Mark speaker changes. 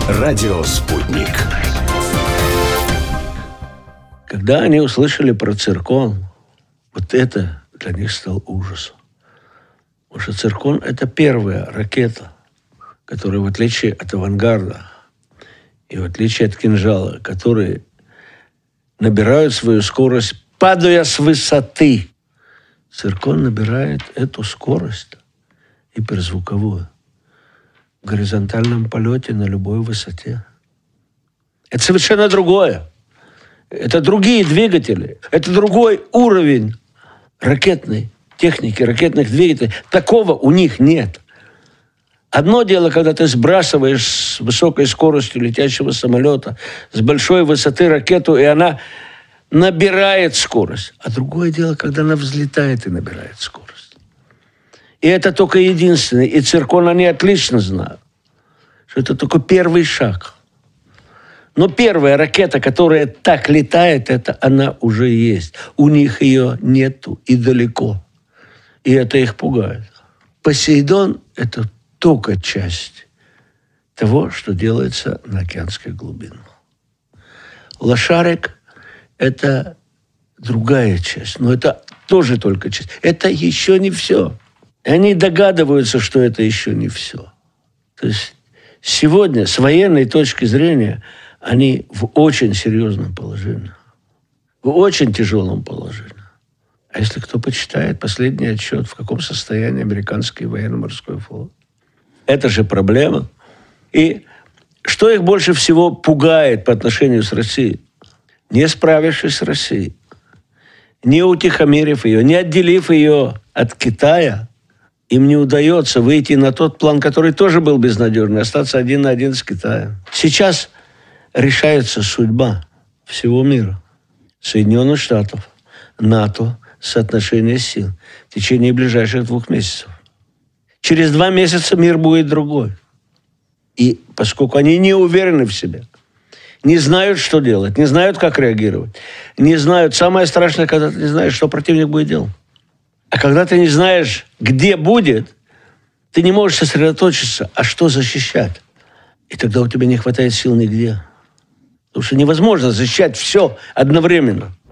Speaker 1: Радио «Спутник».
Speaker 2: Когда они услышали про циркон, вот это для них стал ужасом. Потому что циркон – это первая ракета, которая, в отличие от авангарда и в отличие от кинжала, которые набирают свою скорость, падая с высоты. Циркон набирает эту скорость, гиперзвуковую, в горизонтальном полете на любой высоте. Это совершенно другое. Это другие двигатели. Это другой уровень ракетной техники, ракетных двигателей. Такого у них нет. Одно дело, когда ты сбрасываешь с высокой скоростью летящего самолета с большой высоты ракету, и она набирает скорость. А другое дело, когда она взлетает и набирает скорость. И это только единственное. И циркон они отлично знают, что это только первый шаг. Но первая ракета, которая так летает, это она уже есть. У них ее нету и далеко. И это их пугает. Посейдон – это только часть того, что делается на океанских глубинах. Лошарик – это другая часть, но это тоже только часть. Это еще не все. И они догадываются, что это еще не все. То есть сегодня, с военной точки зрения, они в очень серьезном положении. В очень тяжелом положении. А если кто почитает последний отчет, в каком состоянии американский военно-морской флот, это же проблема. И что их больше всего пугает по отношению с Россией? Не справившись с Россией, не утихомирив ее, не отделив ее от Китая, им не удается выйти на тот план, который тоже был безнадежный, остаться один на один с Китаем. Сейчас решается судьба всего мира. Соединенных Штатов, НАТО, соотношение сил в течение ближайших 2 месяцев. Через 2 месяца мир будет другой. И поскольку они не уверены в себе, не знают, что делать, не знают, как реагировать, не знают. Самое страшное, когда ты не знаешь, что противник будет делать. А когда ты не знаешь, где будет, ты не можешь сосредоточиться, а что защищать. И тогда у тебя не хватает сил нигде. Потому что невозможно защищать все одновременно.